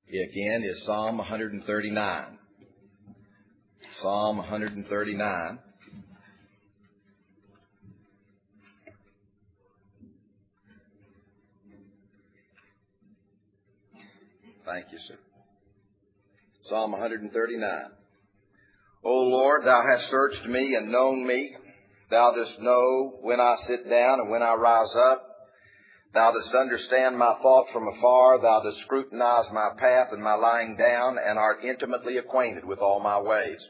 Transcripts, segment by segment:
again is Psalm 139. Psalm 139. Thank you, sir. Psalm 139. O Lord, thou hast searched me and known me. Thou dost know when I sit down and when I rise up. Thou dost understand my thought from afar. Thou dost scrutinize my path and my lying down, and art intimately acquainted with all my ways.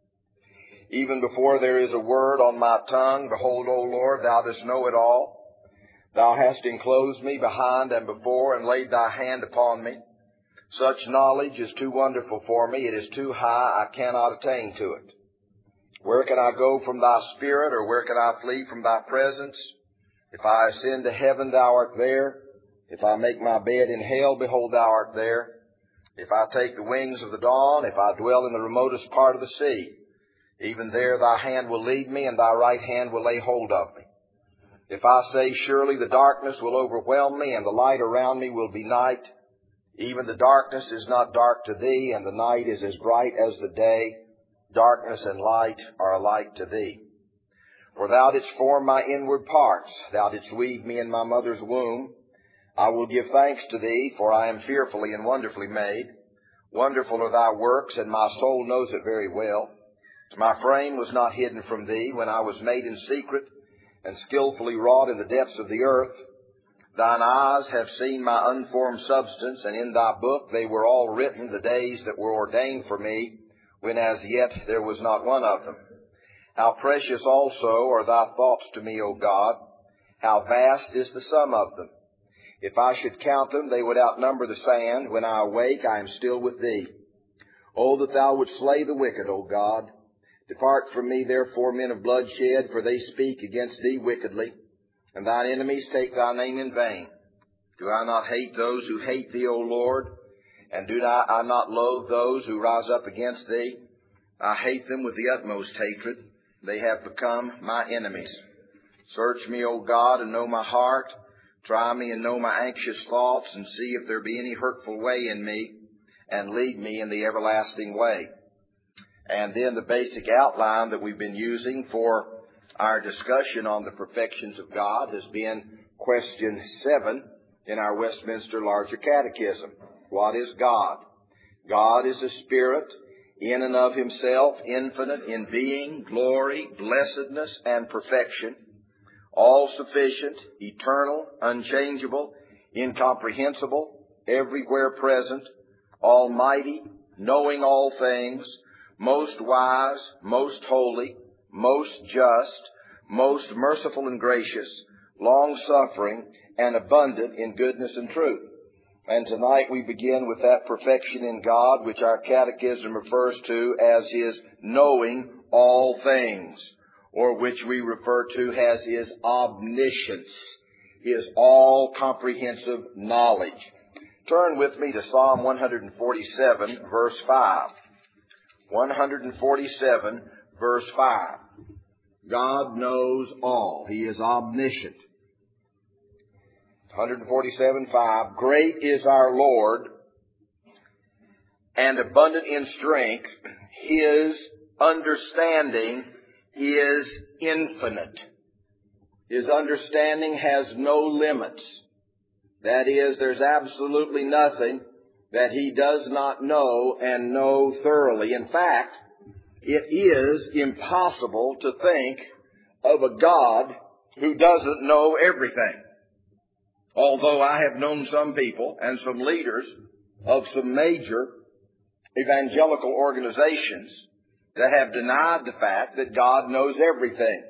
Even before there is a word on my tongue, behold, O Lord, thou dost know it all. Thou hast enclosed me behind and before, and laid thy hand upon me. Such knowledge is too wonderful for me. It is too high. I cannot attain to it. Where can I go from thy spirit, or where can I flee from thy presence? If I ascend to heaven, thou art there. If I make my bed in hell, behold, thou art there. If I take the wings of the dawn, if I dwell in the remotest part of the sea, even there thy hand will lead me, and thy right hand will lay hold of me. If I say, surely the darkness will overwhelm me, and the light around me will be night, even the darkness is not dark to thee, and the night is as bright as the day. Darkness and light are alike to thee. For thou didst form my inward parts. Thou didst weave me in my mother's womb. I will give thanks to thee, for I am fearfully and wonderfully made. Wonderful are thy works, and my soul knows it very well. My frame was not hidden from thee when I was made in secret and skillfully wrought in the depths of the earth. Thine eyes have seen my unformed substance, and in thy book they were all written, the days that were ordained for me, when as yet there was not one of them. How precious also are thy thoughts to me, O God! How vast is the sum of them! If I should count them, they would outnumber the sand. When I awake, I am still with thee. Oh, that thou wouldst slay the wicked, O God! Depart from me, therefore, men of bloodshed, for they speak against thee wickedly, and thine enemies take thy name in vain. Do I not hate those who hate thee, O Lord? And do I not loathe those who rise up against thee? I hate them with the utmost hatred. They have become my enemies. Search me, O God, and know my heart. Try me and know my anxious thoughts, and see if there be any hurtful way in me, and lead me in the everlasting way. And then the basic outline that we've been using for our discussion on the perfections of God has been question 7 in our Westminster Larger Catechism. What is God? God is a spirit, in and of himself, infinite in being, glory, blessedness, and perfection, all-sufficient, eternal, unchangeable, incomprehensible, everywhere present, almighty, knowing all things, most wise, most holy, most just, most merciful and gracious, long-suffering, and abundant in goodness and truth. And tonight we begin with that perfection in God, which our catechism refers to as his knowing all things, or which we refer to as his omniscience, his all-comprehensive knowledge. Turn with me to Psalm 147, verse 5. 147, verse 5. God knows all. He is omniscient. 147:5. Great is our Lord, and abundant in strength. His understanding is infinite. His understanding has no limits. That is, there's absolutely nothing that he does not know and know thoroughly. In fact, it is impossible to think of a God who doesn't know everything. Although I have known some people and some leaders of some major evangelical organizations that have denied the fact that God knows everything.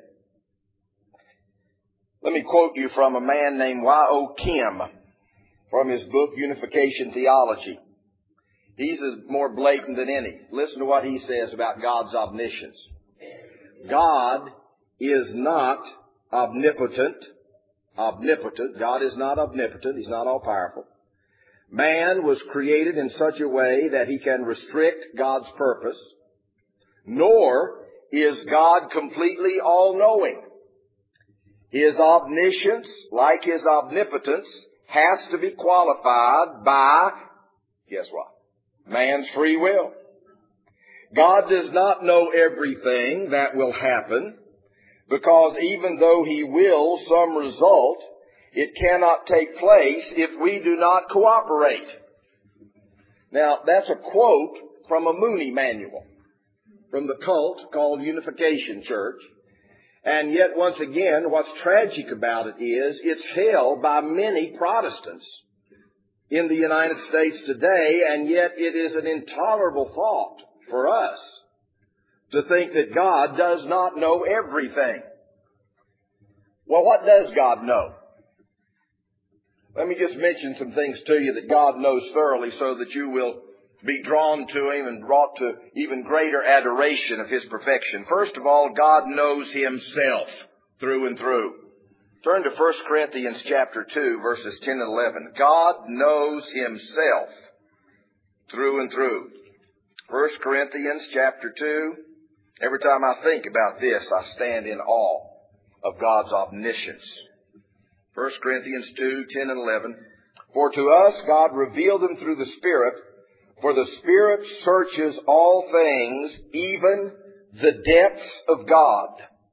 Let me quote you from a man named Y.O. Kim from his book, Unification Theology. He's more blatant than any. Listen to what he says about God's omniscience. God is not omnipotent. God is not omnipotent. He's not all-powerful. Man was created in such a way that he can restrict God's purpose, nor is God completely all-knowing. His omniscience, like his omnipotence, has to be qualified by, guess what? Man's free will. God does not know everything that will happen, because even though He wills some result, it cannot take place if we do not cooperate. Now, that's a quote from a Mooney manual, from the cult called Unification Church. And yet, once again, what's tragic about it is it's held by many Protestants in the United States today, and yet it is an intolerable thought for us to think that God does not know everything. Well, what does God know? Let me just mention some things to you that God knows thoroughly so that you will be drawn to Him and brought to even greater adoration of His perfection. First of all, God knows Himself through and through. Turn to 1 Corinthians chapter 2, verses 10 and 11. God knows Himself through and through. 1 Corinthians chapter 2. Every time I think about this, I stand in awe of God's omniscience. 1 Corinthians 2, 10 and 11. For to us God revealed them through the Spirit, for the Spirit searches all things, even the depths of God.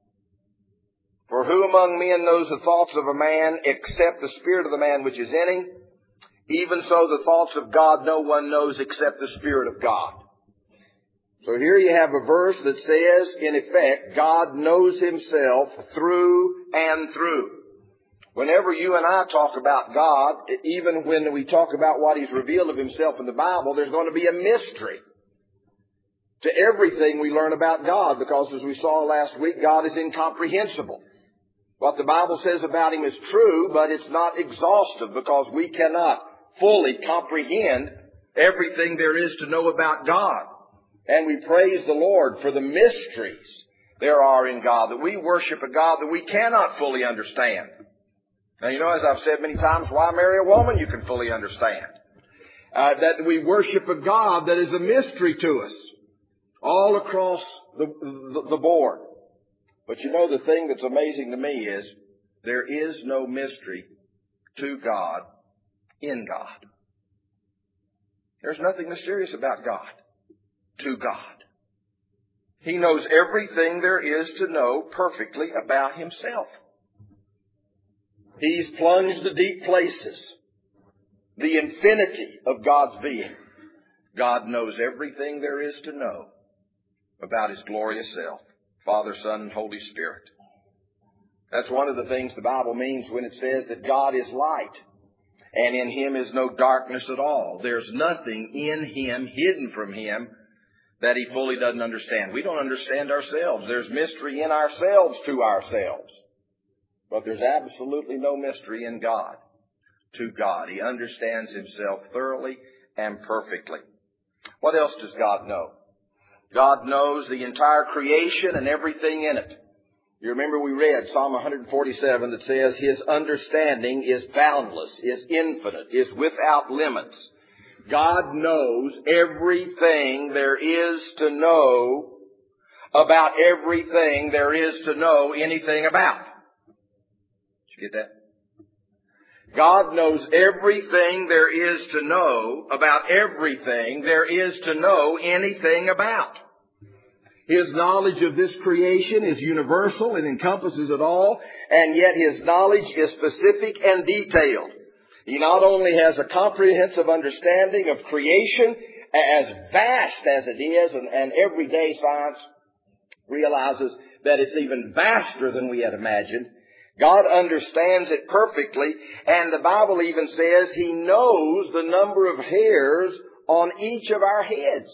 For who among men knows the thoughts of a man except the spirit of the man which is in him? Even so the thoughts of God no one knows except the Spirit of God. So here you have a verse that says, in effect, God knows Himself through and through. Whenever you and I talk about God, even when we talk about what He's revealed of Himself in the Bible, there's going to be a mystery to everything we learn about God, because as we saw last week, God is incomprehensible. What the Bible says about Him is true, but it's not exhaustive, because we cannot fully comprehend everything there is to know about God. And we praise the Lord for the mysteries there are in God, that we worship a God that we cannot fully understand. Now, you know, as I've said many times, why marry a woman you can fully understand? That we worship a God that is a mystery to us all across the board. But you know, the thing that's amazing to me is there is no mystery to God in God. There's nothing mysterious about God to God. He knows everything there is to know perfectly about Himself. He's plunged the deep places, the infinity of God's being. God knows everything there is to know about His glorious self, Father, Son, and Holy Spirit. That's one of the things the Bible means when it says that God is light, and in Him is no darkness at all. There's nothing in Him, hidden from Him, that He fully doesn't understand. We don't understand ourselves. There's mystery in ourselves to ourselves. But there's absolutely no mystery in God to God. He understands Himself thoroughly and perfectly. What else does God know? God knows the entire creation and everything in it. You remember we read Psalm 147 that says His understanding is boundless, is infinite, is without limits. God knows everything there is to know about everything there is to know anything about. Did you get that? God knows everything there is to know about everything there is to know anything about. His knowledge of this creation is universal and encompasses it all, and yet His knowledge is specific and detailed. He not only has a comprehensive understanding of creation, as vast as it is, and everyday science realizes that it's even vaster than we had imagined. God understands it perfectly, and the Bible even says He knows the number of hairs on each of our heads.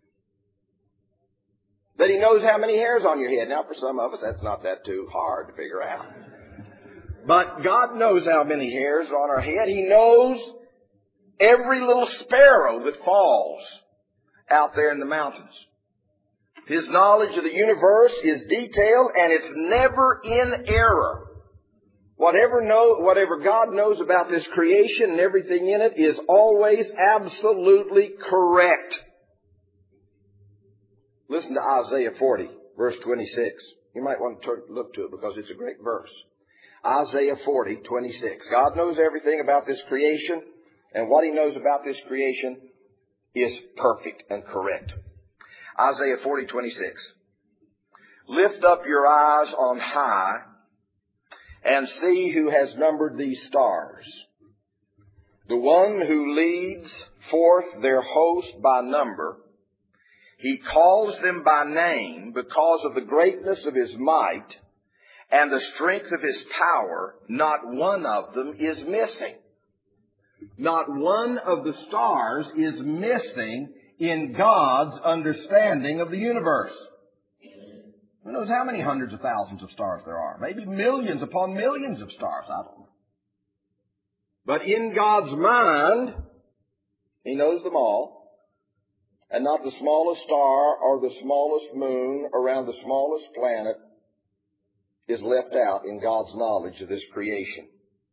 That He knows how many hairs on your head. Now, for some of us, that's not that too hard to figure out. But God knows how many hairs are on our head. He knows every little sparrow that falls out there in the mountains. His knowledge of the universe is detailed, and it's never in error. Whatever God knows about this creation and everything in it is always absolutely correct. Listen to Isaiah 40, verse 26. You might want to look to it because it's a great verse. Isaiah 40, 26. God knows everything about this creation, and what He knows about this creation is perfect and correct. Isaiah 40:26. Lift up your eyes on high and see who has numbered these stars. The one who leads forth their host by number. He calls them by name because of the greatness of his might and the strength of his power. Not one of them is missing. Not one of the stars is missing in God's understanding of the universe. Who knows how many hundreds of thousands of stars there are? Maybe millions upon millions of stars. I don't know. But in God's mind, He knows them all. And not the smallest star or the smallest moon around the smallest planet is left out in God's knowledge of this creation.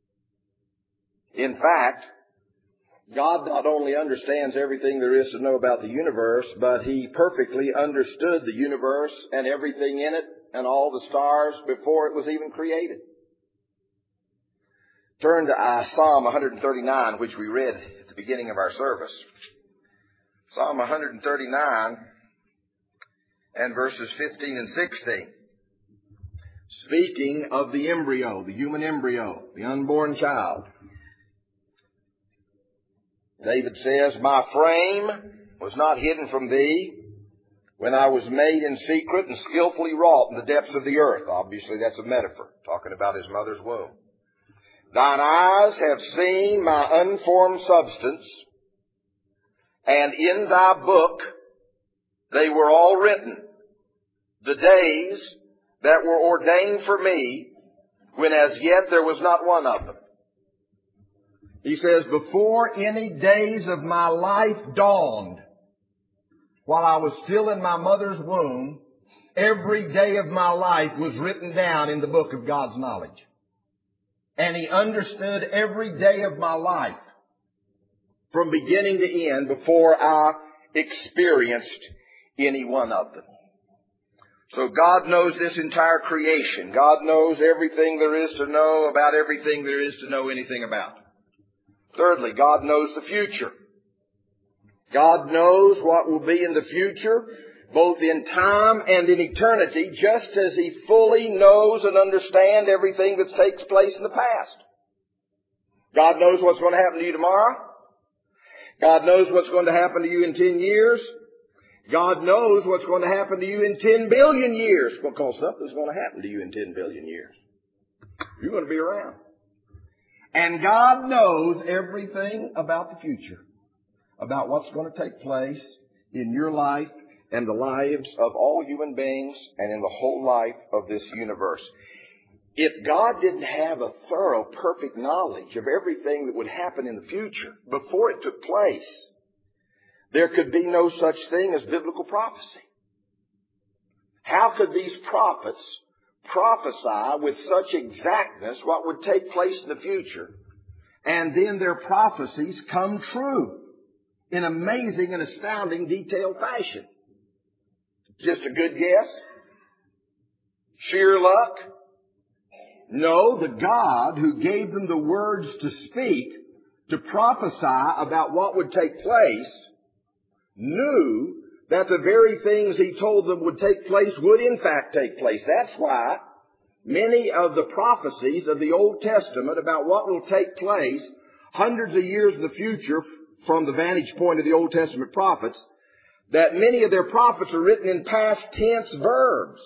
In fact, God not only understands everything there is to know about the universe, but He perfectly understood the universe and everything in it and all the stars before it was even created. Turn to Psalm 139, which we read at the beginning of our service. Psalm 139 and verses 15 and 16. Speaking of the embryo, the human embryo, the unborn child. David says, my frame was not hidden from thee when I was made in secret and skillfully wrought in the depths of the earth. Obviously, that's a metaphor, talking about his mother's womb. Thine eyes have seen my unformed substance, and in thy book they were all written, the days that were ordained for me, when as yet there was not one of them. He says, before any days of my life dawned, while I was still in my mother's womb, every day of my life was written down in the book of God's knowledge. And He understood every day of my life from beginning to end before I experienced any one of them. So God knows this entire creation. God knows everything there is to know about everything there is to know anything about. Thirdly, God knows the future. God knows what will be in the future, both in time and in eternity, just as He fully knows and understands everything that takes place in the past. God knows what's going to happen to you tomorrow. God knows what's going to happen to you in 10 years. God knows what's going to happen to you in 10 billion years, because something's going to happen to you in 10 billion years. You're going to be around. And God knows everything about the future, about what's going to take place in your life and the lives of all human beings and in the whole life of this universe. If God didn't have a thorough, perfect knowledge of everything that would happen in the future before it took place, there could be no such thing as biblical prophecy. How could these prophets prophesy with such exactness what would take place in the future, and then their prophecies come true in amazing and astounding detailed fashion? Just a good guess? Sheer luck? No, the God who gave them the words to speak, to prophesy about what would take place, knew that the very things He told them would take place would in fact take place. That's why many of the prophecies of the Old Testament about what will take place hundreds of years in the future from the vantage point of the Old Testament prophets, that many of their prophets are written in past tense verbs.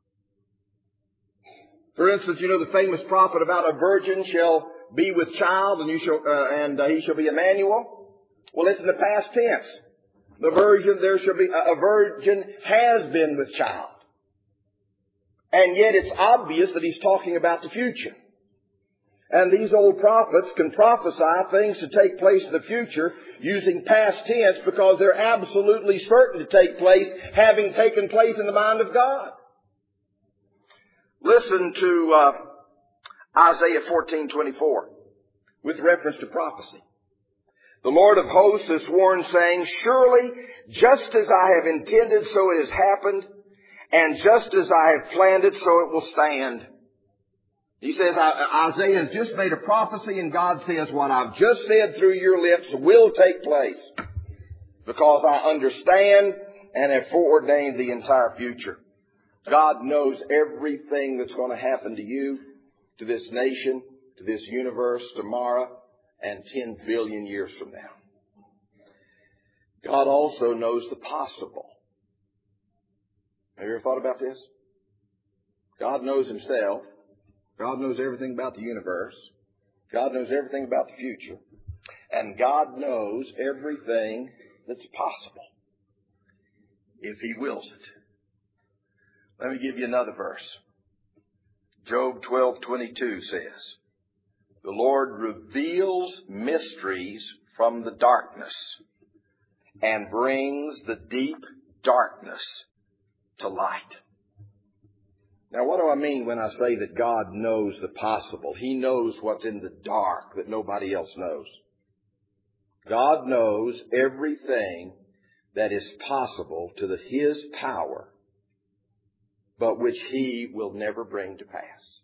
For instance, you know the famous prophet about a virgin shall be with child and he shall be Emmanuel. Well, it's in the past tense. The virgin, there shall be, a virgin has been with child. And yet it's obvious that he's talking about the future. And these old prophets can prophesy things to take place in the future using past tense because they're absolutely certain to take place, having taken place in the mind of God. Listen to Isaiah 14:24 with reference to prophecy. The Lord of hosts has sworn, saying, surely, just as I have intended, so it has happened, and just as I have planned it, so it will stand. He says, Isaiah has just made a prophecy, and God says, what I've just said through your lips will take place. because I understand and have foreordained the entire future. God knows everything that's going to happen to you, to this nation, to this universe tomorrow, and 10 billion years from now. God also knows the possible. Have you ever thought about this? God knows himself. God knows everything about the universe. God knows everything about the future. And God knows everything that's possible, if he wills it. Let me give you another verse. Job 12:22 says, "The Lord reveals mysteries from the darkness and brings the deep darkness to light." Now, what do I mean when I say that God knows the possible? He knows what's in the dark that nobody else knows. God knows everything that is possible to his power, but which he will never bring to pass.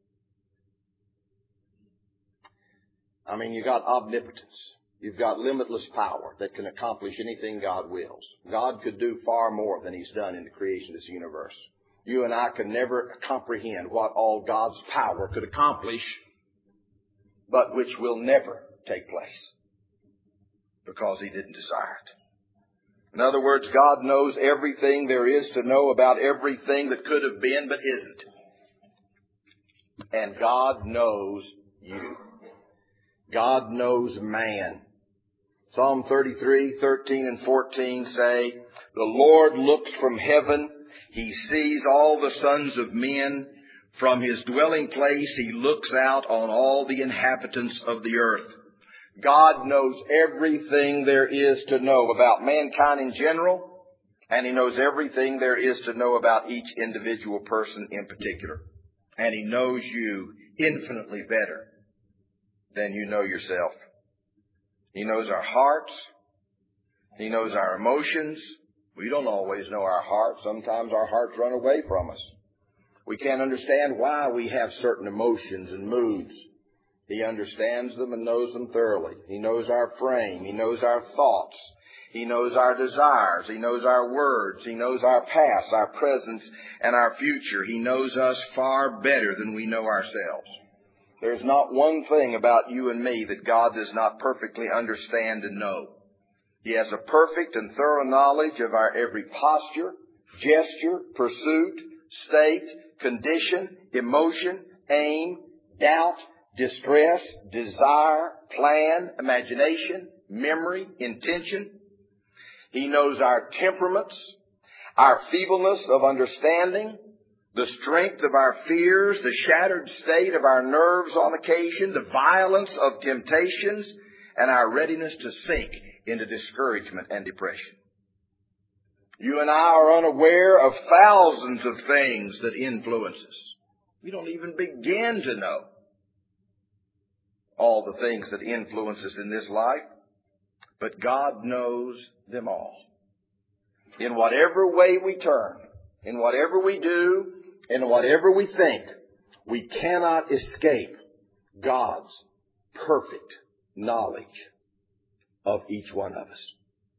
I mean, you've got omnipotence. You've got limitless power that can accomplish anything God wills. God could do far more than he's done in the creation of this universe. You and I could never comprehend what all God's power could accomplish, but which will never take place because he didn't desire it. In other words, God knows everything there is to know about everything that could have been but isn't. And God knows you. God knows man. Psalm 33:13 and 14 say, "The Lord looks from heaven. He sees all the sons of men. From his dwelling place he looks out on all the inhabitants of the earth." God knows everything there is to know about mankind in general, and he knows everything there is to know about each individual person in particular. And he knows you infinitely better than you know yourself. He knows our hearts. He knows our emotions. We don't always know our hearts. Sometimes our hearts run away from us. We can't understand why we have certain emotions and moods. He understands them and knows them thoroughly. He knows our frame. He knows our thoughts. He knows our desires. He knows our words. He knows our past, our present, and our future. He knows us far better than we know ourselves. There's not one thing about you and me that God does not perfectly understand and know. He has a perfect and thorough knowledge of our every posture, gesture, pursuit, state, condition, emotion, aim, doubt, distress, desire, plan, imagination, memory, intention. He knows our temperaments, our feebleness of understanding, the strength of our fears, the shattered state of our nerves on occasion, the violence of temptations, and our readiness to sink into discouragement and depression. You and I are unaware of thousands of things that influence us. We don't even begin to know all the things that influence us in this life, but God knows them all. In whatever way we turn, in whatever we do, in whatever we think, we cannot escape God's perfect knowledge of each one of us.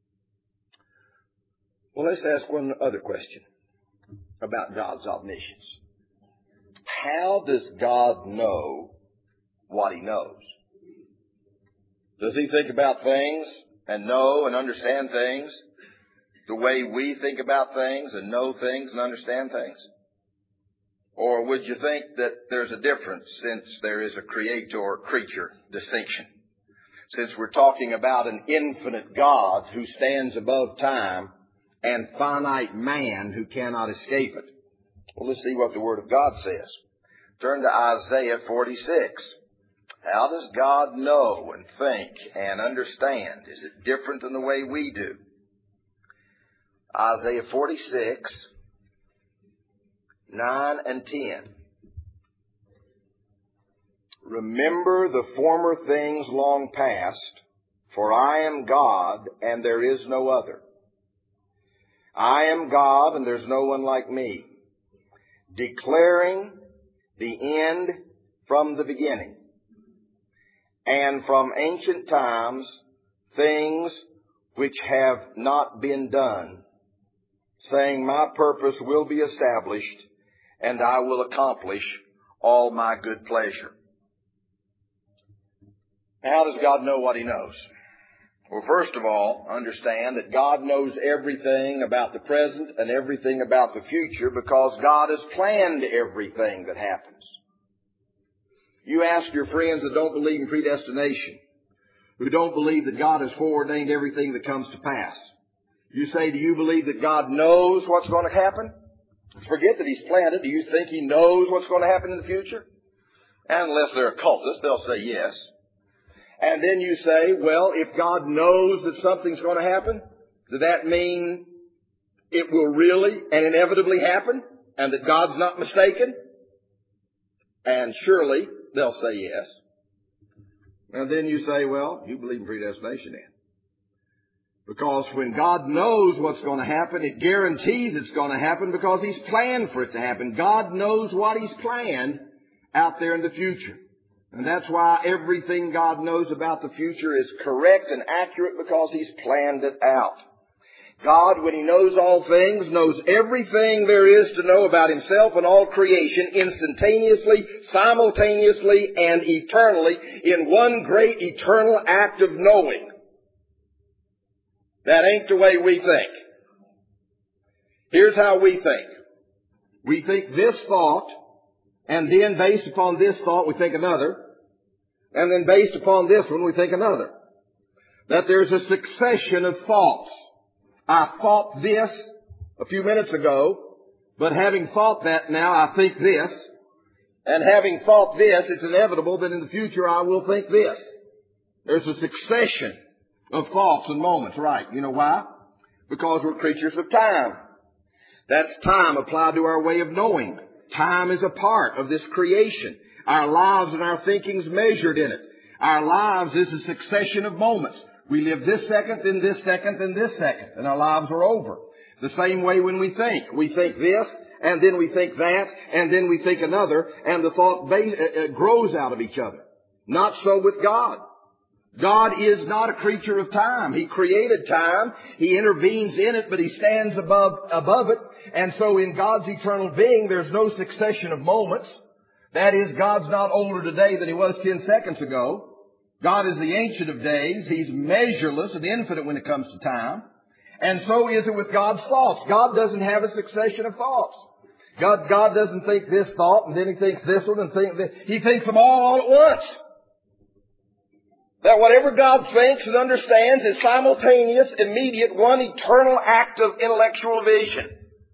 Well, let's ask one other question about God's omniscience. How does God know what he knows? Does he think about things and know and understand things the way we think about things and know things and understand things? Or would you think that there's a difference since there is a creator-creature distinction? Since we're talking about an infinite God who stands above time and finite man who cannot escape it. Well, let's see what the Word of God says. Turn to Isaiah 46. How does God know and think and understand? Is it different than the way we do? Isaiah 46, 9 and 10. Remember the former things long past, for I am God and there is no other. I am God and there's no one like me, declaring the end from the beginning, and from ancient times things which have not been done, saying, my purpose will be established, and I will accomplish all my good pleasure. How does God know what He knows? Well, first of all, understand that God knows everything about the present and everything about the future because God has planned everything that happens. You ask your friends that don't believe in predestination, who don't believe that God has foreordained everything that comes to pass. You say, do you believe that God knows what's going to happen? Forget that He's planned it. Do you think He knows what's going to happen in the future? And unless they're occultists, they'll say yes. And then you say, well, if God knows that something's going to happen, does that mean it will really and inevitably happen and that God's not mistaken? And surely they'll say yes. And then you say, well, you believe in predestination then. Because when God knows what's going to happen, it guarantees it's going to happen because He's planned for it to happen. God knows what He's planned out there in the future. And that's why everything God knows about the future is correct and accurate because He's planned it out. God, when He knows all things, knows everything there is to know about Himself and all creation instantaneously, simultaneously, and eternally in one great eternal act of knowing. That ain't the way we think. Here's how we think. We think this thought, and then based upon this thought we think another, and then based upon this one we think another. That there's a succession of thoughts. I thought this a few minutes ago, but having thought that now I think this, and having thought this, it's inevitable that in the future I will think this. There's a succession of thoughts and moments, right? You know why? Because we're creatures of time. That's time applied to our way of knowing. Time is a part of this creation. Our lives and our thinking's measured in it. Our lives is a succession of moments. We live this second, then this second, then this second, and our lives are over. The same way when we think. We think this, and then we think that, and then we think another, and the thought grows out of each other. Not so with God. God is not a creature of time. He created time. He intervenes in it, but He stands above it. And so in God's eternal being, there's no succession of moments. That is, God's not older today than He was 10 seconds ago. God is the Ancient of Days. He's measureless and infinite when it comes to time. And so is it with God's thoughts. God doesn't have a succession of thoughts. God doesn't think this thought, and then He thinks this one, and think this. He thinks them all at once. That whatever God thinks and understands is simultaneous, immediate, one eternal act of intellectual vision.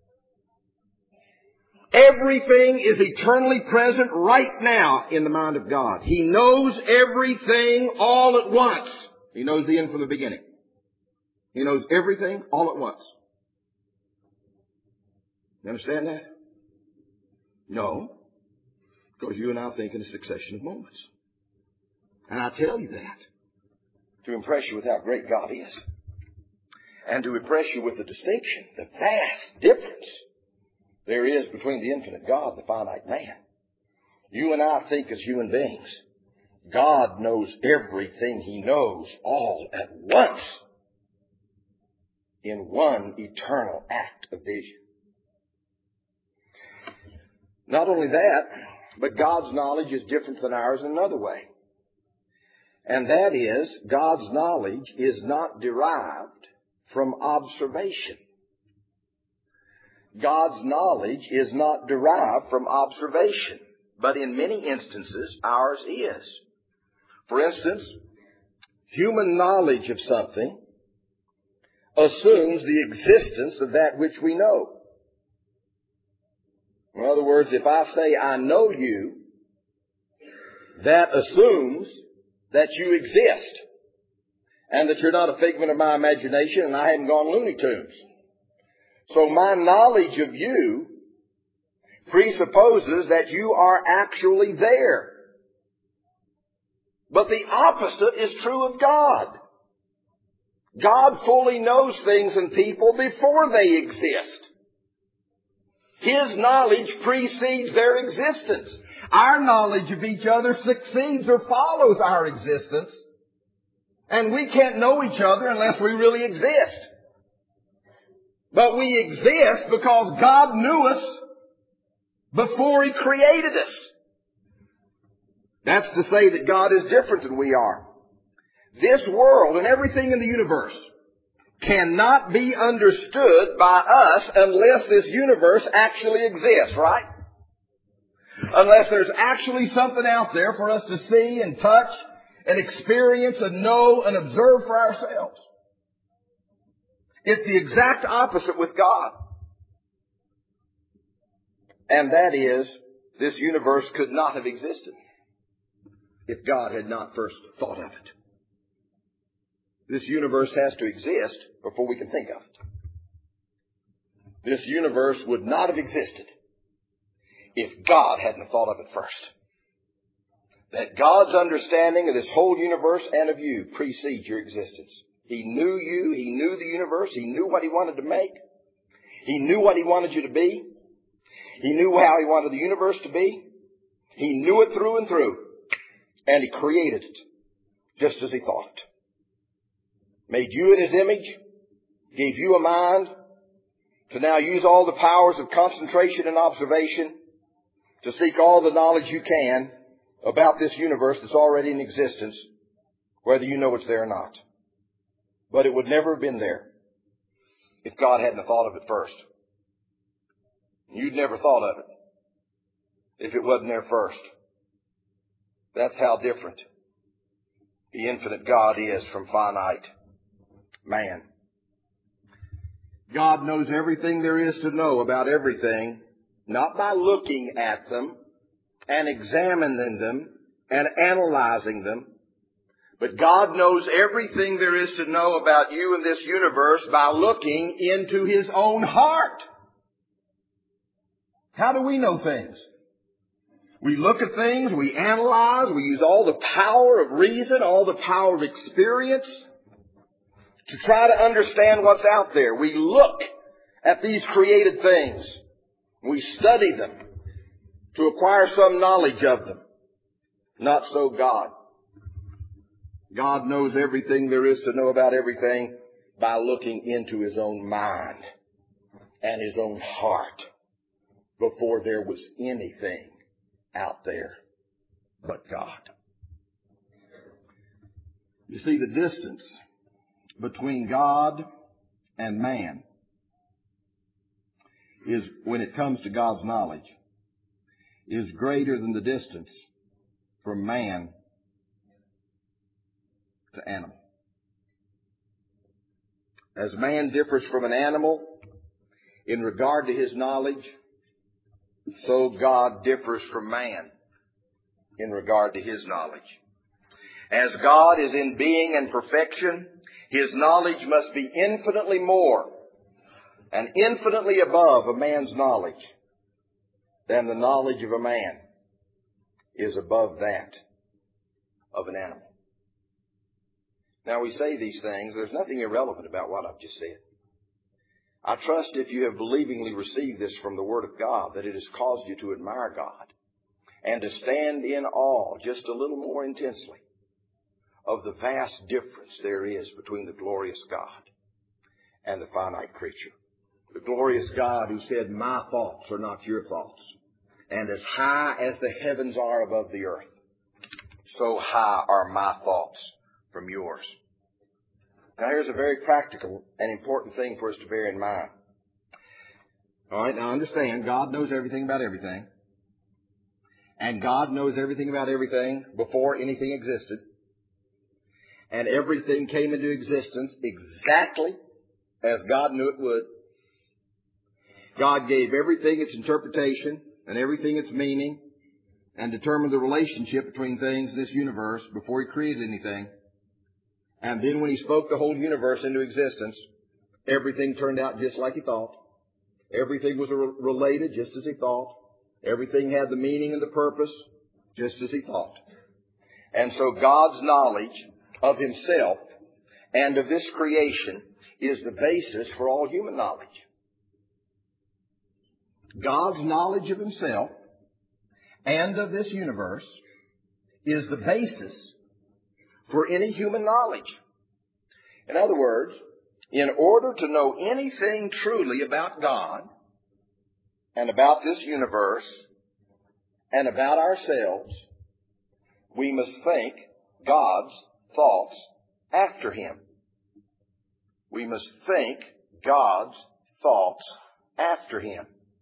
Everything is eternally present right now in the mind of God. He knows everything all at once. He knows the end from the beginning. He knows everything all at once. You understand that? No. Because you and I think in a succession of moments. And I tell you that to impress you with how great God is. And to impress you with the distinction, the vast difference there is between the infinite God and the finite man. You and I think as human beings. God knows everything He knows all at once in one eternal act of vision. Not only that, but God's knowledge is different than ours in another way. And that is, God's knowledge is not derived from observation. God's knowledge is not derived from observation, but in many instances ours is. For instance, human knowledge of something assumes the existence of that which we know. In other words, if I say I know you, that assumes that you exist and that you're not a figment of my imagination and I haven't gone Looney Tunes. So my knowledge of you presupposes that you are actually there. But the opposite is true of God. God fully knows things and people before they exist. His knowledge precedes their existence. Our knowledge of each other succeeds or follows our existence. And we can't know each other unless we really exist. But we exist because God knew us before He created us. That's to say that God is different than we are. This world and everything in the universe cannot be understood by us unless this universe actually exists, right? Unless there's actually something out there for us to see and touch and experience and know and observe for ourselves. It's the exact opposite with God. And that is, this universe could not have existed if God had not first thought of it. This universe has to exist before we can think of it. This universe would not have existed if God hadn't thought of it first. That God's understanding of this whole universe and of you precedes your existence. He knew you. He knew the universe. He knew what He wanted to make. He knew what He wanted you to be. He knew how He wanted the universe to be. He knew it through and through. And He created it just as He thought it. Made you in His image. Gave you a mind to now use all the powers of concentration and observation to seek all the knowledge you can about this universe that's already in existence, whether you know it's there or not. But it would never have been there if God hadn't thought of it first. You'd never thought of it if it wasn't there first. That's how different the infinite God is from finite man. God knows everything there is to know about everything, not by looking at them and examining them and analyzing them, but God knows everything there is to know about you in this universe by looking into His own heart. How do we know things? We look at things, we analyze, we use all the power of reason, all the power of experience to try to understand what's out there. We look at these created things. We study them to acquire some knowledge of them. Not so God. God knows everything there is to know about everything by looking into His own mind and His own heart before there was anything out there but God. You see, the distance between God and man is, when it comes to God's knowledge, is greater than the distance from man to animal. As man differs from an animal in regard to his knowledge, so God differs from man in regard to His knowledge. As God is in being and perfection, His knowledge must be infinitely more and infinitely above a man's knowledge than the knowledge of a man is above that of an animal. Now we say these things, there's nothing irrelevant about what I've just said. I trust if you have believingly received this from the Word of God, that it has caused you to admire God and to stand in awe just a little more intensely of the vast difference there is between the glorious God and the finite creature. The glorious God who said, "My thoughts are not your thoughts, and as high as the heavens are above the earth, so high are my thoughts from yours." Now here's a very practical and important thing for us to bear in mind. All right, now understand, God knows everything about everything. And God knows everything about everything before anything existed. And everything came into existence exactly as God knew it would. God gave everything its interpretation and everything its meaning and determined the relationship between things in this universe before He created anything. And then when He spoke the whole universe into existence, everything turned out just like He thought. Everything was related just as He thought. Everything had the meaning and the purpose just as He thought. And so God's knowledge of Himself and of this creation is the basis for all human knowledge. God's knowledge of Himself and of this universe is the basis for any human knowledge. In other words, in order to know anything truly about God and about this universe and about ourselves, we must think God's thoughts after Him. We must think God's thoughts after Him.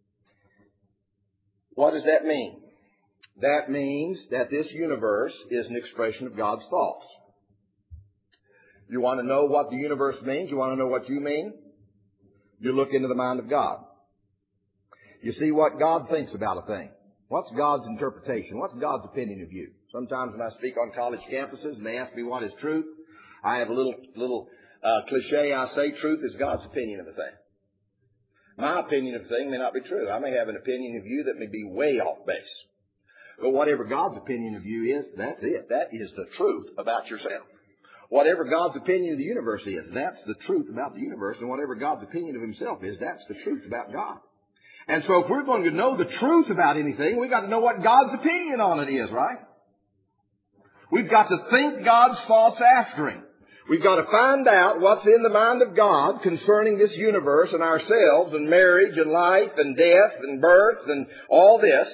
What does that mean? That means that this universe is an expression of God's thoughts. You want to know what the universe means? You want to know what you mean? You look into the mind of God. You see what God thinks about a thing. What's God's interpretation? What's God's opinion of you? Sometimes when I speak on college campuses and they ask me what is truth, I have a little cliche. I say truth is God's opinion of a thing. My opinion of a thing may not be true. I may have an opinion of you that may be way off base. But whatever God's opinion of you is, that's it. That is the truth about yourself. Whatever God's opinion of the universe is, that's the truth about the universe. And whatever God's opinion of Himself is, that's the truth about God. And so if we're going to know the truth about anything, we've got to know what God's opinion on it is, right? We've got to think God's thoughts after Him. We've got to find out what's in the mind of God concerning this universe and ourselves and marriage and life and death and birth and all this.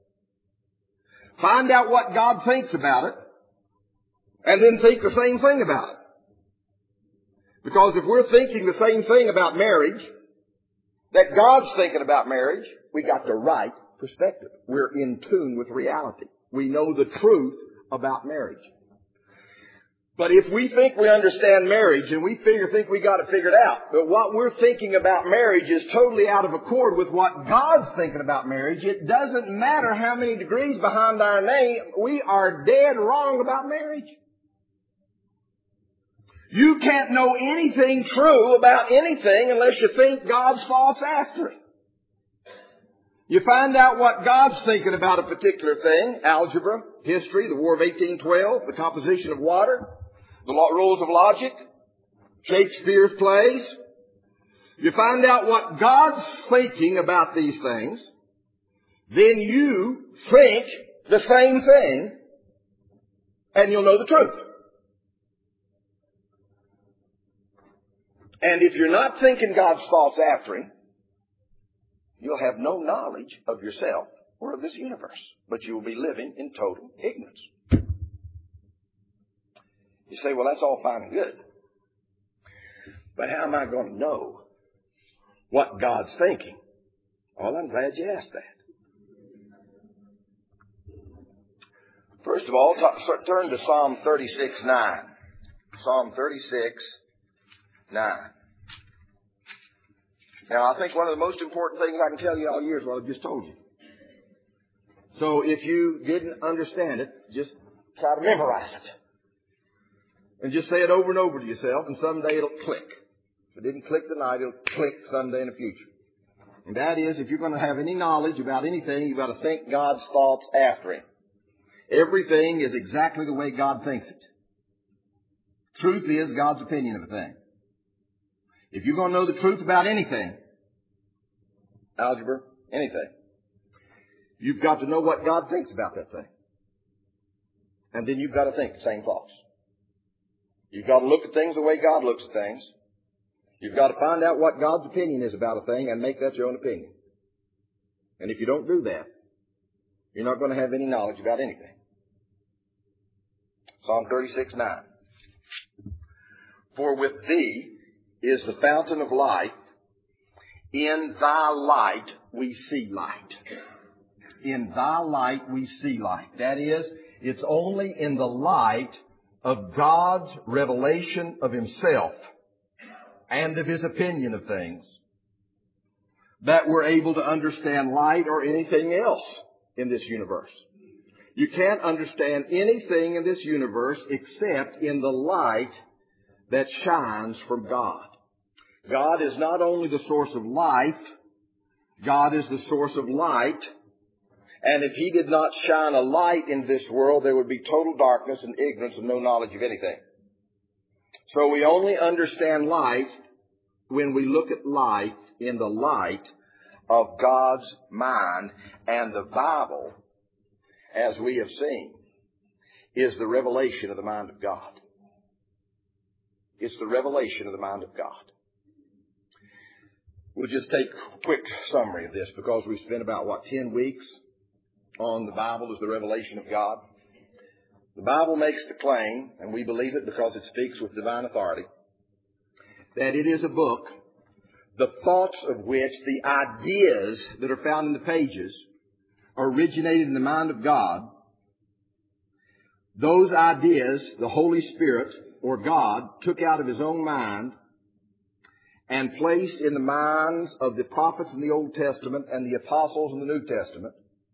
Find out what God thinks about it and then think the same thing about it. Because if we're thinking the same thing about marriage that God's thinking about marriage, we got the right perspective. We're in tune with reality. We know the truth about marriage. But if we think we understand marriage and we think we got it figured out, but what we're thinking about marriage is totally out of accord with what God's thinking about marriage, it doesn't matter how many degrees behind our name, we are dead wrong about marriage. You can't know anything true about anything unless you think God's thoughts after it. You find out what God's thinking about a particular thing, algebra, history, the War of 1812, the composition of water, the rules of logic, Shakespeare's plays. You find out what God's thinking about these things, then you think the same thing, and you'll know the truth. And if you're not thinking God's thoughts after Him, you'll have no knowledge of yourself or of this universe, but you will be living in total ignorance. You say, well, that's all fine and good. But how am I going to know what God's thinking? Well, I'm glad you asked that. First of all, turn to Psalm 36:9. Psalm 36:9. Now, I think one of the most important things I can tell you all year is what I've just told you. So if you didn't understand it, just try to memorize it. And just say it over and over to yourself, and someday it'll click. If it didn't click tonight, it'll click someday in the future. And that is, if you're going to have any knowledge about anything, you've got to think God's thoughts after Him. Everything is exactly the way God thinks it. Truth is God's opinion of a thing. If you're going to know the truth about anything, algebra, anything, you've got to know what God thinks about that thing. And then you've got to think the same thoughts. You've got to look at things the way God looks at things. You've got to find out what God's opinion is about a thing and make that your own opinion. And if you don't do that, you're not going to have any knowledge about anything. Psalm 36:9. For with Thee is the fountain of life. In Thy light we see light. In Thy light we see light. That is, it's only in the light of God's revelation of Himself and of His opinion of things that we're able to understand light or anything else in this universe. You can't understand anything in this universe except in the light that shines from God. God is not only the source of life, God is the source of light. And if He did not shine a light in this world, there would be total darkness and ignorance and no knowledge of anything. So we only understand life when we look at life in the light of God's mind. And the Bible, as we have seen, is the revelation of the mind of God. It's the revelation of the mind of God. We'll just take a quick summary of this because we spent about, 10 weeks on the Bible as the revelation of God. The Bible makes the claim, and we believe it because it speaks with divine authority, that it is a book, the thoughts of which, the ideas that are found in the pages, originated in the mind of God. Those ideas, the Holy Spirit, or God, took out of His own mind and placed in the minds of the prophets in the Old Testament and the apostles in the New Testament,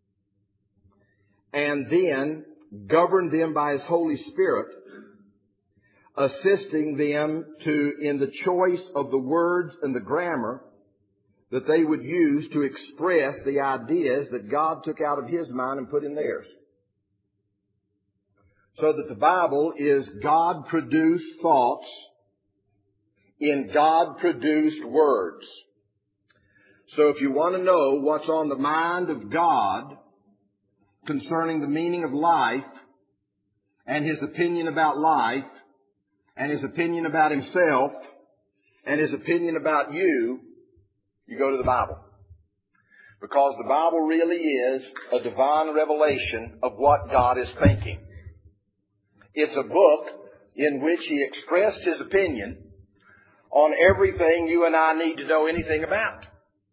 and then governed them by His Holy Spirit, assisting them in the choice of the words and the grammar that they would use to express the ideas that God took out of His mind and put in theirs. So that the Bible is God-produced thoughts in God-produced words. So if you want to know what's on the mind of God concerning the meaning of life and His opinion about life and His opinion about Himself and His opinion about you, you go to the Bible. Because the Bible really is a divine revelation of what God is thinking. It's a book in which He expressed His opinion on everything you and I need to know anything about.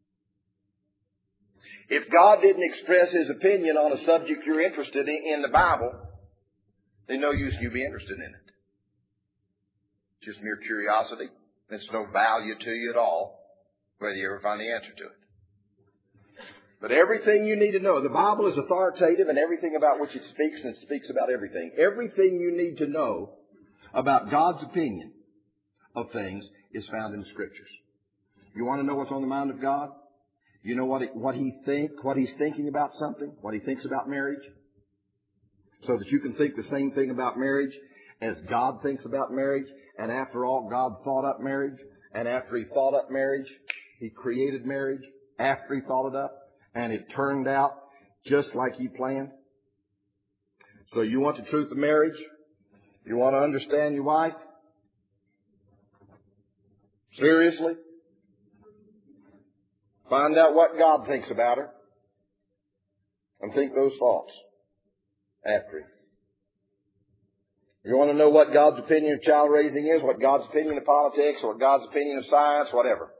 If God didn't express His opinion on a subject you're interested in the Bible, then no use you be interested in it. Just mere curiosity. It's no value to you at all, whether you ever find the answer to it. But everything you need to know, the Bible is authoritative in everything about which it speaks, and it speaks about everything. Everything you need to know about God's opinion of things is found in the Scriptures. You want to know what's on the mind of God? You know what He's thinking about something, what He thinks about marriage? So that you can think the same thing about marriage as God thinks about marriage. And after all, God thought up marriage. And after He thought up marriage, He created marriage after He thought it up. And it turned out just like He planned. So you want the truth of marriage? You want to understand your wife? Seriously? Find out what God thinks about her. And think those thoughts after Him. You want to know what God's opinion of child raising is, what God's opinion of politics, what God's opinion of science, whatever.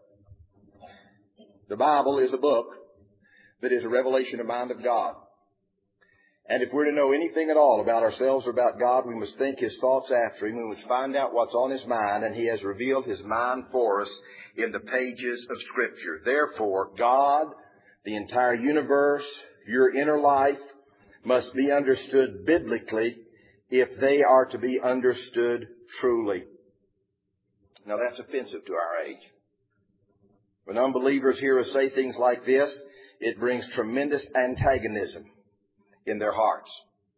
The Bible is a book that is a revelation of the mind of God. And if we're to know anything at all about ourselves or about God, we must think His thoughts after Him. We must find out what's on His mind, and He has revealed His mind for us in the pages of Scripture. Therefore, God, the entire universe, your inner life, must be understood biblically if they are to be understood truly. Now that's offensive to our age. When unbelievers hear us say things like this, it brings tremendous antagonism in their hearts.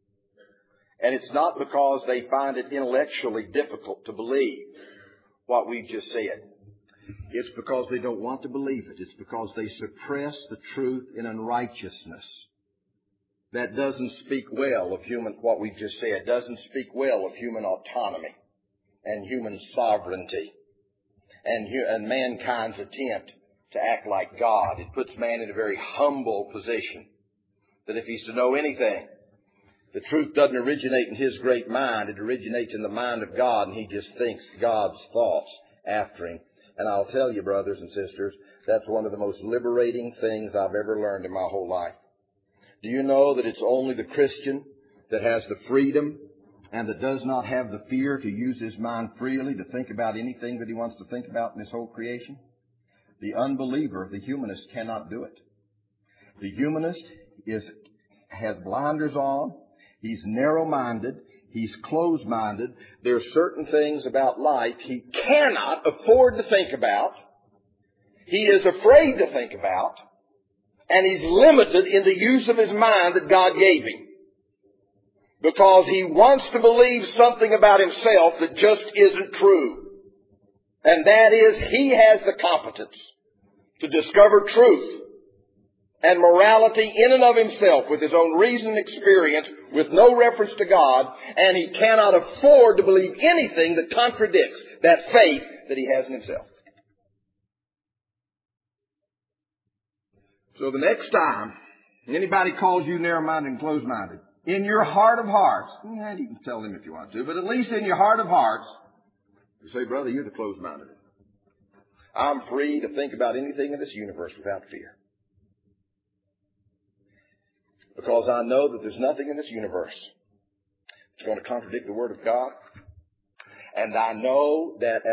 And it's not because they find it intellectually difficult to believe what we've just said. It's because they don't want to believe it. It's because they suppress the truth in unrighteousness. That doesn't speak well of what we've just said. Doesn't speak well of human autonomy and human sovereignty and mankind's attempt to act like God. It puts man in a very humble position. That if he's to know anything, the truth doesn't originate in his great mind. It originates in the mind of God, and he just thinks God's thoughts after him. And I'll tell you, brothers and sisters, that's one of the most liberating things I've ever learned in my whole life. Do you know that it's only the Christian that has the freedom and that does not have the fear to use his mind freely to think about anything that he wants to think about in this whole creation? The unbeliever, the humanist, cannot do it. The humanist has blinders on. He's narrow-minded. He's closed-minded. There are certain things about life he cannot afford to think about. He is afraid to think about. And he's limited in the use of his mind that God gave him. Because he wants to believe something about himself that just isn't true. And that is, he has the competence to discover truth and morality in and of himself with his own reason and experience with no reference to God, and he cannot afford to believe anything that contradicts that faith that he has in himself. So the next time anybody calls you narrow-minded and closed-minded, in your heart of hearts, and you can tell them if you want to, but at least in your heart of hearts, you say, brother, you're the closed-minded. I'm free to think about anything in this universe without fear. Because I know that there's nothing in this universe that's going to contradict the Word of God. And I know that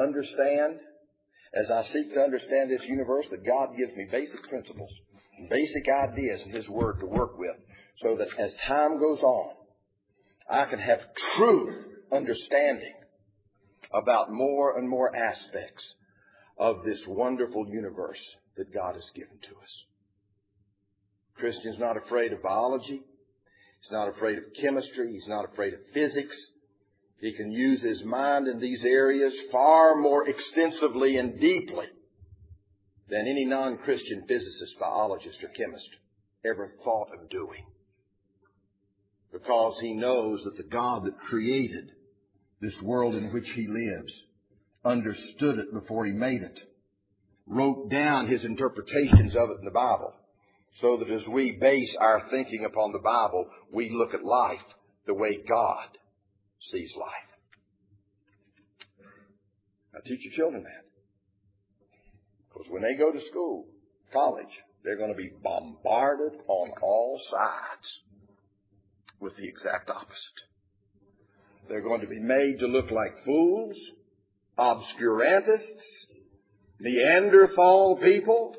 as I seek to understand this universe, that God gives me basic principles, basic ideas in His Word to work with, so that as time goes on, I can have true understanding about more and more aspects of this wonderful universe that God has given to us. Christian's not afraid of biology. He's not afraid of chemistry. He's not afraid of physics. He can use his mind in these areas far more extensively and deeply than any non-Christian physicist, biologist, or chemist ever thought of doing. Because he knows that the God that created this world in which he lives understood it before he made it, wrote down his interpretations of it in the Bible, so that as we base our thinking upon the Bible, we look at life the way God sees life. Now teach your children that. Because when they go to school, college, they're going to be bombarded on all sides with the exact opposite. They're going to be made to look like fools, obscurantists, Neanderthal people,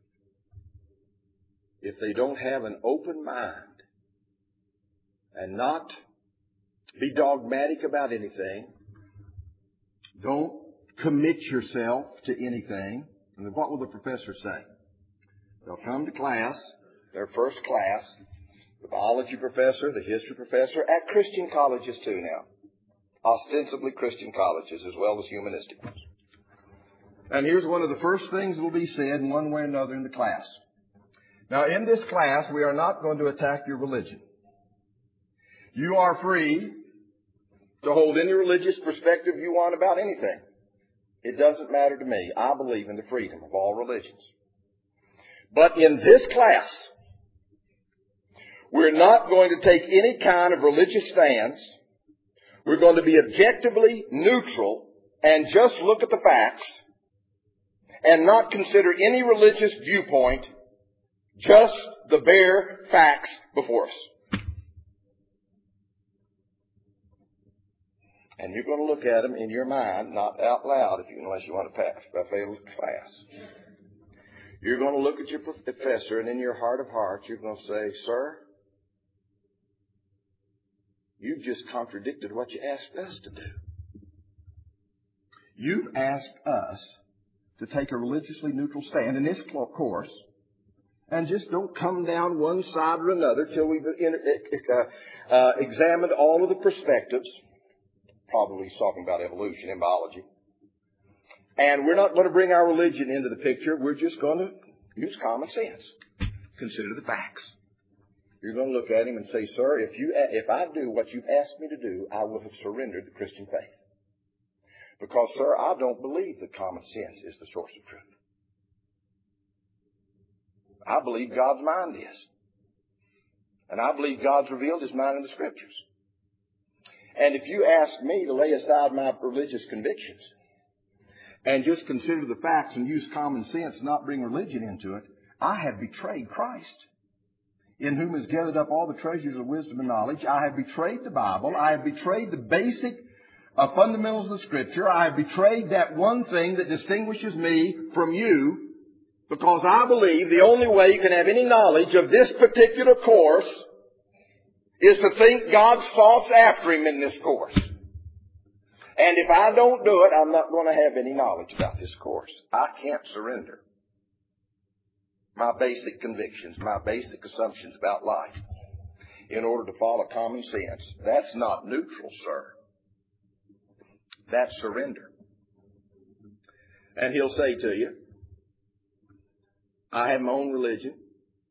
if they don't have an open mind and not be dogmatic about anything, don't commit yourself to anything. And then what will the professor say? They'll come to class, their first class, the biology professor, the history professor, at Christian colleges too now. Ostensibly Christian colleges as well as humanistic ones. And here's one of the first things that will be said in one way or another in the class. Now, in this class, we are not going to attack your religion. You are free to hold any religious perspective you want about anything. It doesn't matter to me. I believe in the freedom of all religions. But in this class, we're not going to take any kind of religious stance. We're going to be objectively neutral and just look at the facts and not consider any religious viewpoint, just the bare facts before us. And you're going to look at them in your mind, not out loud, unless you want to fail the class. You're going to look at your professor, and in your heart of hearts, you're going to say, sir, you've just contradicted what you asked us to do. You've asked us to take a religiously neutral stand in this course, and just don't come down one side or another till we've examined all of the perspectives. Probably he's talking about evolution in biology. And we're not going to bring our religion into the picture. We're just going to use common sense. Consider the facts. You're going to look at him and say, sir, if I do what you've asked me to do, I will have surrendered the Christian faith. Because, sir, I don't believe that common sense is the source of truth. I believe God's mind is. And I believe God's revealed His mind in the Scriptures. And if you ask me to lay aside my religious convictions and just consider the facts and use common sense, not bring religion into it, I have betrayed Christ, in whom is gathered up all the treasures of wisdom and knowledge. I have betrayed the Bible. I have betrayed the basic fundamentals of the Scripture. I have betrayed that one thing that distinguishes me from you, because I believe the only way you can have any knowledge of this particular course is to think God's thoughts after Him in this course. And if I don't do it, I'm not going to have any knowledge about this course. I can't surrender my basic convictions, my basic assumptions about life in order to follow common sense. That's not neutral, sir. That's surrender. And he'll say to you, I have my own religion.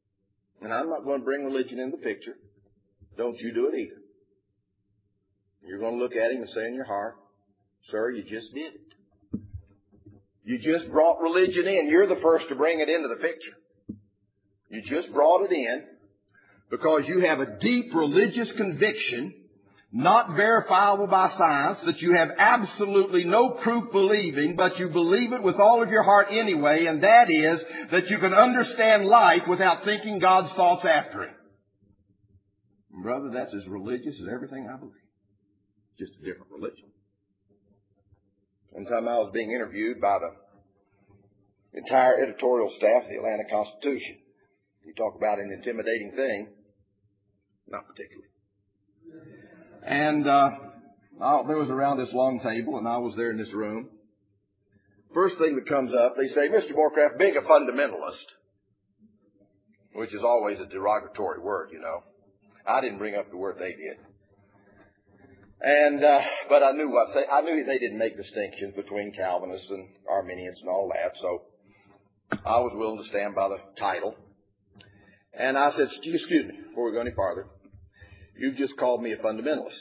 And I'm not going to bring religion in the picture. Don't you do it either. You're going to look at him and say in your heart, sir, you just did it. You just brought religion in. You're the first to bring it into the picture. You just brought it in because you have a deep religious conviction, not verifiable by science, that you have absolutely no proof believing, but you believe it with all of your heart anyway, and that is that you can understand life without thinking God's thoughts after it. Brother, that's as religious as everything I believe. Just a different religion. One time I was being interviewed by the entire editorial staff of the Atlanta Constitution. You talk about an intimidating thing. Not particularly. And there was around this long table, and I was there in this room. First thing that comes up, they say, Mr. Morecraft, being a fundamentalist, which is always a derogatory word, you know. I didn't bring up the word, they did. And but I knew they didn't make distinctions between Calvinists and Arminians and all that, so I was willing to stand by the title. And I said, excuse me, before we go any farther, you've just called me a fundamentalist.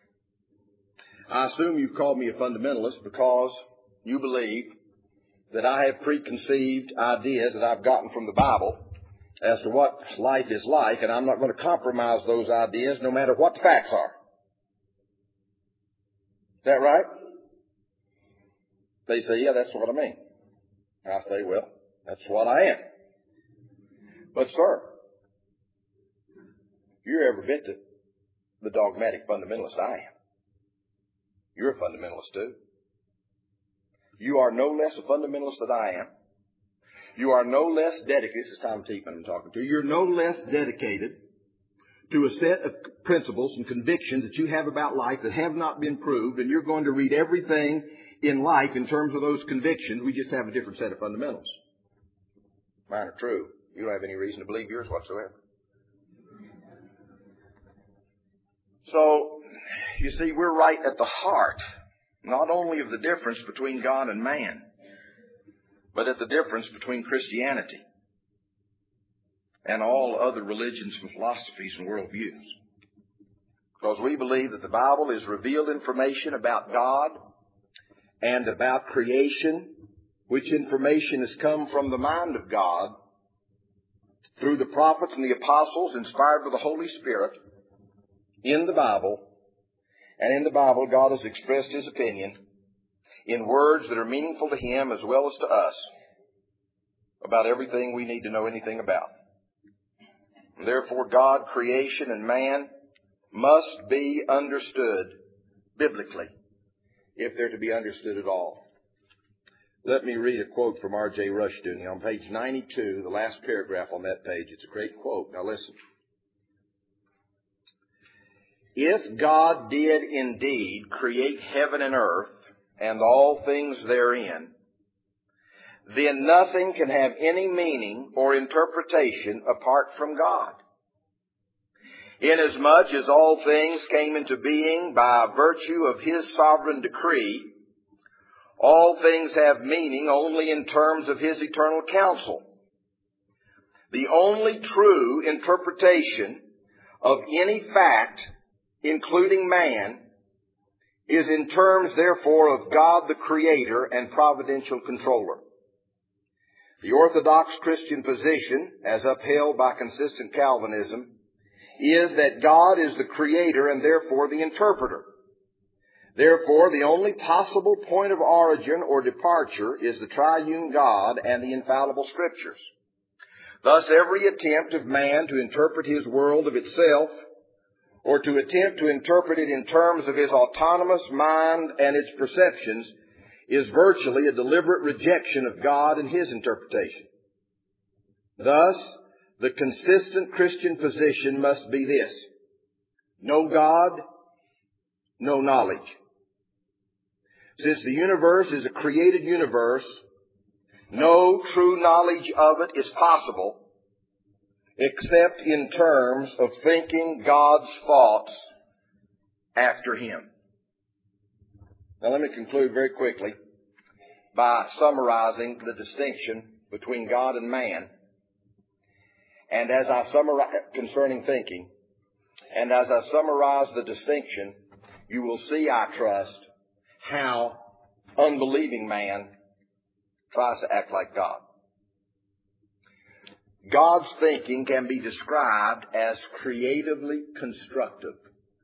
I assume you've called me a fundamentalist because you believe that I have preconceived ideas that I've gotten from the Bible as to what life is like, and I'm not going to compromise those ideas no matter what the facts are. Is that right? They say, yeah, that's what I mean. I say, well, that's what I am. But, sir, if you're ever been to the dogmatic fundamentalist I am, you're a fundamentalist too. You are no less a fundamentalist than I am. You are no less dedicated, this is Tom Teepman I'm talking to, you're no less dedicated to a set of principles and convictions that you have about life that have not been proved, and you're going to read everything in life in terms of those convictions. We just have a different set of fundamentals. Mine are true. You don't have any reason to believe yours whatsoever. So, you see, we're right at the heart, not only of the difference between God and man, but at the difference between Christianity and all other religions and philosophies and worldviews. Because we believe that the Bible is revealed information about God and about creation, which information has come from the mind of God through the prophets and the apostles inspired by the Holy Spirit in the Bible. And in the Bible, God has expressed His opinion in words that are meaningful to Him as well as to us about everything we need to know anything about. Therefore, God, creation, and man must be understood biblically if they're to be understood at all. Let me read a quote from R.J. Rushdoony on page 92, the last paragraph on that page. It's a great quote. Now listen. If God did indeed create heaven and earth and all things therein, then nothing can have any meaning or interpretation apart from God. Inasmuch as all things came into being by virtue of His sovereign decree, all things have meaning only in terms of His eternal counsel. The only true interpretation of any fact, including man, is in terms, therefore, of God the Creator and providential controller. The orthodox Christian position, as upheld by consistent Calvinism, is that God is the Creator and therefore the interpreter. Therefore, the only possible point of origin or departure is the triune God and the infallible Scriptures. Thus, every attempt of man to interpret his world of itself, or to attempt to interpret it in terms of his autonomous mind and its perceptions, is virtually a deliberate rejection of God and His interpretation. Thus, the consistent Christian position must be this: no God, no knowledge. Since the universe is a created universe, no true knowledge of it is possible except in terms of thinking God's thoughts after Him. Now let me conclude very quickly by summarizing the distinction between God and man And as I summarize concerning thinking, and as I summarize the distinction, you will see, I trust, how unbelieving man tries to act like God. God's thinking can be described as creatively constructive.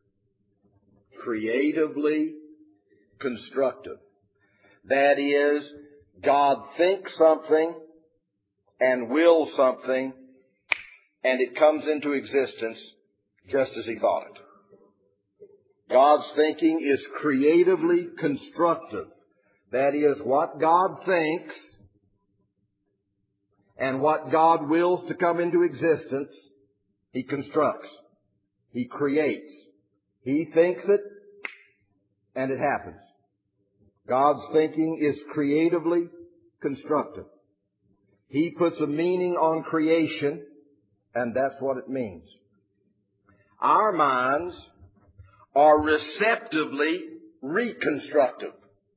Creatively constructive. That is, God thinks something and wills something, and it comes into existence just as He thought it. God's thinking is creatively constructive. That is, what God thinks and what God wills to come into existence, He constructs. He creates. He thinks it, and it happens. God's thinking is creatively constructive. He puts a meaning on creation, and that's what it means. Our minds are receptively reconstructive.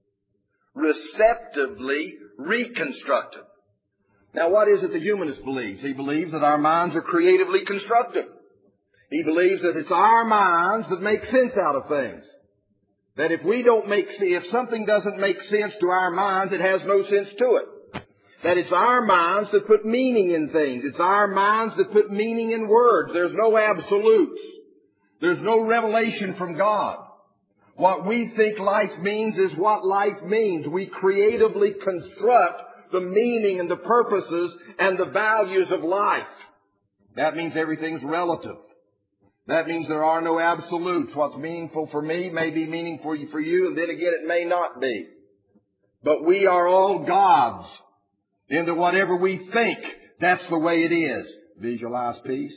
Receptively reconstructive. Now, what is it the humanist believes? He believes that our minds are creatively constructive. He believes that it's our minds that make sense out of things. That if something doesn't make sense to our minds, it has no sense to it. That it's our minds that put meaning in things. It's our minds that put meaning in words. There's no absolutes. There's no revelation from God. What we think life means is what life means. We creatively construct the meaning and the purposes and the values of life. That means everything's relative. That means there are no absolutes. What's meaningful for me may be meaningful for you, and then again it may not be. But we are all gods. Into whatever we think, that's the way it is. Visualize peace.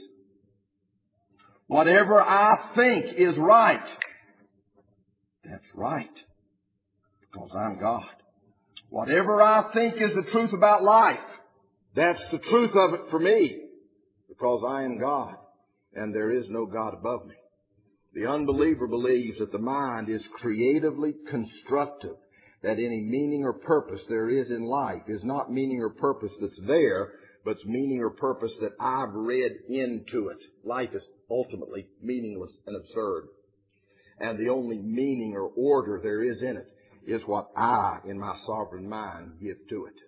Whatever I think is right, that's right. Because I'm God. Whatever I think is the truth about life, that's the truth of it for me. Because I am God. And there is no God above me. The unbeliever believes that the mind is creatively constructive, that any meaning or purpose there is in life is not meaning or purpose that's there, but it's meaning or purpose that I've read into it. Life is ultimately meaningless and absurd. And the only meaning or order there is in it is what I, in my sovereign mind, give to it.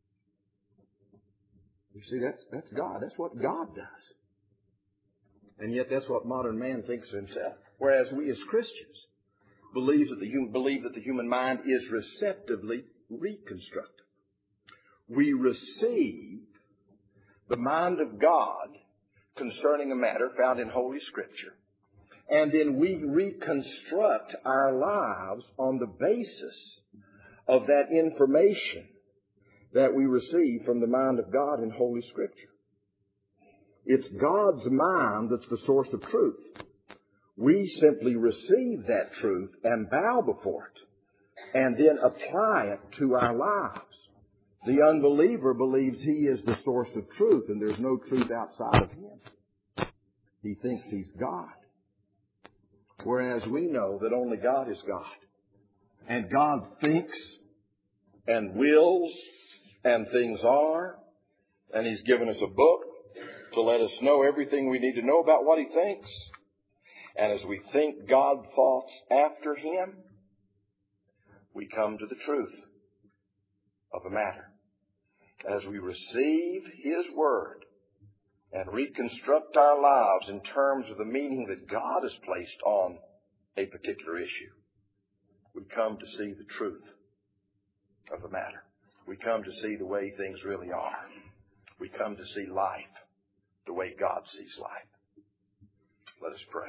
You see, that's God. That's what God does. And yet that's what modern man thinks of himself. Whereas we as Christians believe that the human mind is receptively reconstructive. We receive the mind of God concerning a matter found in Holy Scripture. And then we reconstruct our lives on the basis of that information that we receive from the mind of God in Holy Scripture. It's God's mind that's the source of truth. We simply receive that truth and bow before it and then apply it to our lives. The unbeliever believes he is the source of truth and there's no truth outside of him. He thinks he's God. Whereas we know that only God is God. And God thinks and wills and things are. And He's given us a book to let us know everything we need to know about what He thinks. And as we think God thoughts after Him, we come to the truth of the matter. As we receive His Word and reconstruct our lives in terms of the meaning that God has placed on a particular issue, we come to see the truth of the matter. We come to see the way things really are. We come to see life the way God sees life. Let us pray.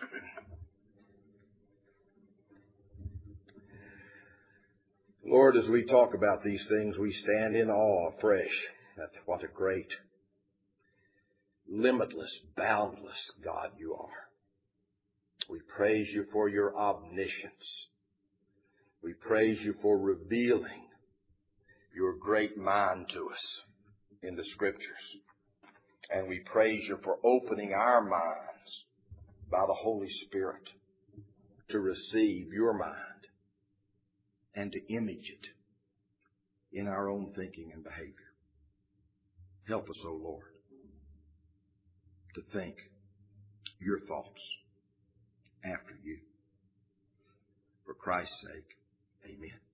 Lord, as we talk about these things, we stand in awe afresh at what a great, limitless, boundless God You are. We praise You for Your omniscience. We praise You for revealing Your great mind to us in the Scriptures. And we praise You for opening our minds by the Holy Spirit to receive Your mind and to image it in our own thinking and behavior. Help us, O Lord. to think your thoughts after you. For Christ's sake, amen.